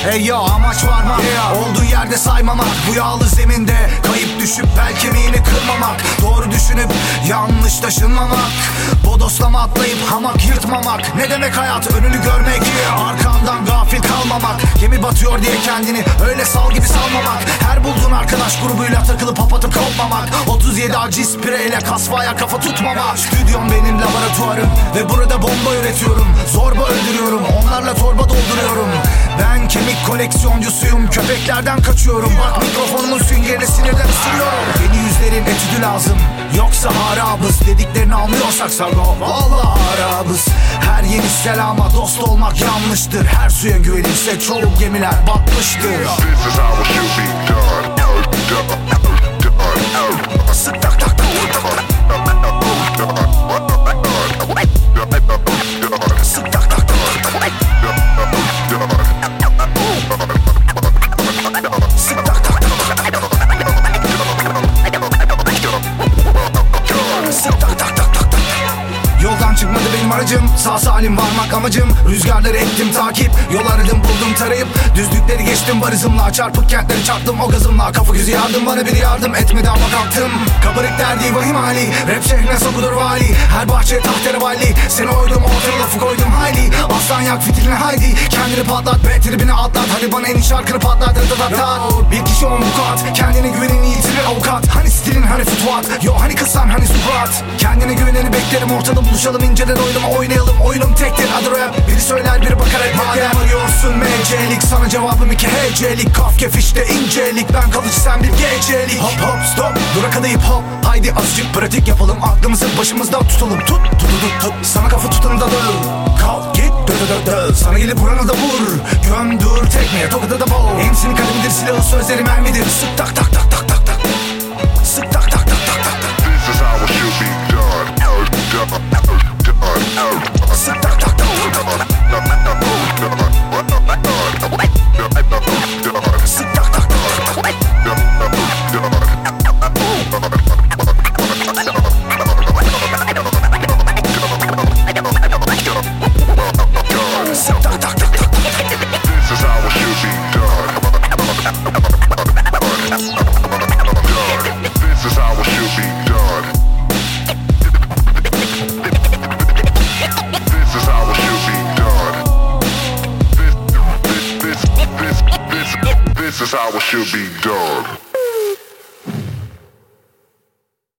Hey yo, amaç varmak, olduğu yerde saymamak. Bu yağlı zeminde kayıp düşüp bel kemiğini kırmamak. Doğru düşünüp yanlış taşınmamak. Bodoslama atlayıp hamak yırtmamak. Ne demek hayat, önünü görmek, arkandan gafil kalmamak. Gemi batıyor diye kendini öyle sal gibi salmamak. Her bulduğun arkadaş grubuyla takılıp papatıp kopmamak. 37 aciz pireyle kasvaya kafa tutmamak. Stüdyom benim laboratuvarım ve burada bomba üretiyorum. Zorba öldürüyorum, onlarla torba dolduruyorum. Ben kemik koleksiyoncusuyum, köpeklerden kaçıyorum. Bak mikrofonumun süngerini sinirden ısırıyorum. Yeni yüzlerin etüdü lazım, yoksa harabız. Dediklerini anlıyorsak sargo, vallahi harabız. Her yeni selama dost olmak yanlıştır. Her suya güvenirse çoğu gemiler batmıştır. Sık tak tak tak tak tak. Sık tak tak tak tak tak. Sık tak tak tak tak. Sık tak tak tak tak tak. Yoldan çıkmadı benim aracım, sağ salim varmak amacım. Rüzgarları ettim takip, yol aradım buldum tarayıp. Düzlükleri geçtim varızımla, çarpık kentleri çarptım o gazımla. Kafa gözü yardım, bana biri yardım etmedi ama kalktım. Kabarık derdi vahim hali, rap şehrine sokudur vali. Her bahçeye tahtları valli, seni oydum ortaya lafı koydum hayli. Aslan yak fitilini haydi, kendini patlat be tribini atlat. Hadi bana en iyi şarkını patlat bir kişi on vukuat, kendine güvenini yitirir avukat. Hani stilin hani futuat, yo hani kızsan hani surat. Kendine güveneni beklerim, ortada buluşalım inceden oynama oynayalım. Oyunum tektir adı rap, biri söyler biri bakar hep. Madem arıyorsun MC'lik, sana cevabım 2 hecelik. Kaf kef işte incelik, ben kalıcı sen bir gecelik. Hop hop stop, durakadayıp hop. Haydi azıcık pratik yapalım, aklımızı başımızda tutalım. Tut tut tut tut, sana kafa tutanı da döv. Kalk git dö dö dö dö, sana gelip buranı da vur. Gömdür tekmeye tokada da bol. Emsinin kalemidir, silahı sözleri mermidir. Sık tak tak tak tak tak tak. Sık tak tak tak tak tak. This is how it should be done. Sık tak tak tak tak tak. Sık tak tak tak tak. This is how it should be done. This is how it should be done. This is how it should be done. This is how it should be done.